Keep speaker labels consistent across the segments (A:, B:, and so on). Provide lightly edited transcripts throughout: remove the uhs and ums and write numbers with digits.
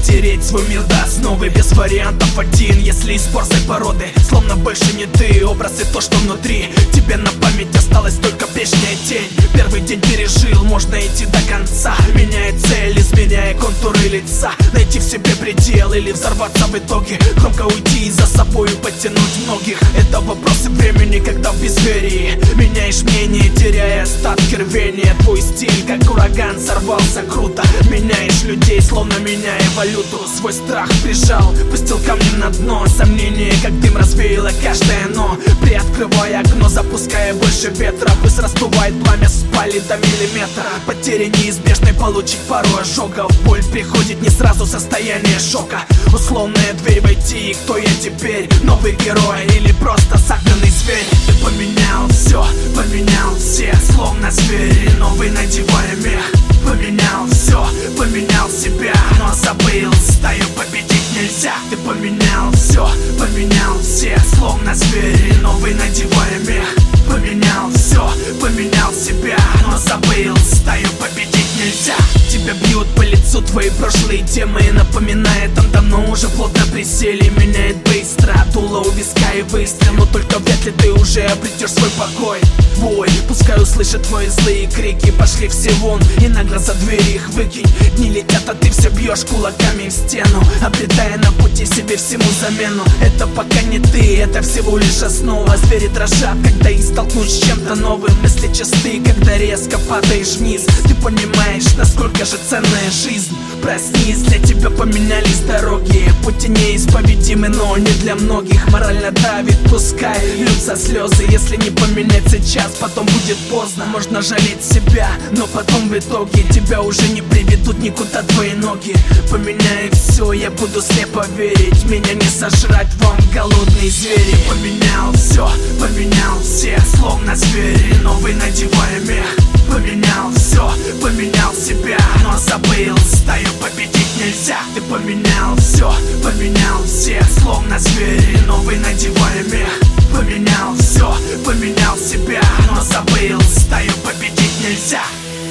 A: стереть свой мир до основы, без вариантов один. Если из борзой породы, словно больше не ты. Образ и то, что внутри тебе на память осталась только прежняя тень. Первый день пережил, можно идти до конца, меняя цель, изменяя контуры лица. Найти в себе предел или взорваться в итоге, громко уйти и за собою подтянуть многих. Это вопросы времени, когда в безверии меняешь мнение, теряя остатки рвения. Твой стиль, как ураган, сорвался круто. Меняешь людей, словно меняя валюту. Свой страх прижал, пустил камнем на дно. Сомнение, как дым, развеяло каждое но. Приоткрывая окно, запуская больше ветра, быстро раздувает пламя, спали до миллиметра. Потери неизбежны, получить пару ожогов. Боль приходит не сразу, состояние шока. Условная дверь войти, и кто я теперь? Новый герой или просто загнанный зверь? Ты поменял все, поменял всех, словно зверь, новый надевая мех. Поменял все, поменял себя, но забыл, стаю победить нельзя. Ты поменял все, поменял всех, словно зверь, новый надевая мех. Поменял все, поменял себя, но забыл, стаю победить нельзя. Тебя бьют по лицу твои прошлые темы, напоминая, там давно уже плотно присели. Меняет быстро, дуло у виска и выстрел, но только вряд ли ты уже обретешь свой покой. Бой, пускай услышат твои злые крики, пошли все вон и нагло за дверь их выкинь. Дни летят, а ты все бьешь кулаками в стену, обретая на пути себе всему замену. Это пока не ты, это всего лишь основа. Звери дрожат, когда их столкнут с чем-то новым. Мысли чисты, когда резко падаешь вниз. Ты понимаешь, насколько же ценная жизнь. Проснись, для тебя поменялись дороги. Пути неисповедимы, но не для многих. Морально давит, пускай льются слезы. Если не поменять сейчас, потом будет поздно. Можно жалеть себя, но потом в итоге тебя уже не приведут никуда твои ноги. Поменяй все, я буду слепо верить. Меня не сожрать вам, голодные звери. Поменял все, поменял всех, словно звери, новый надевая мех. Поменял все, поменял себя, но забыл, стаю победить нельзя. Ты поменял все, поменял всех, словно звери, новый надевая мех. Поменял все, поменял себя, но забыл, стаю победить нельзя.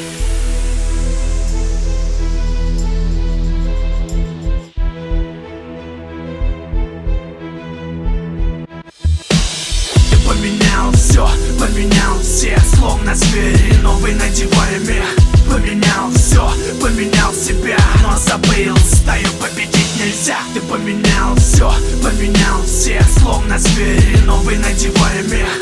A: Поменял все, поменял всех, словно звери, новый надевая мех. Поменял все, поменял себя, но забыл, стаю победить нельзя. Ты поменял все, поменял всех, словно звери, новый надевая мех.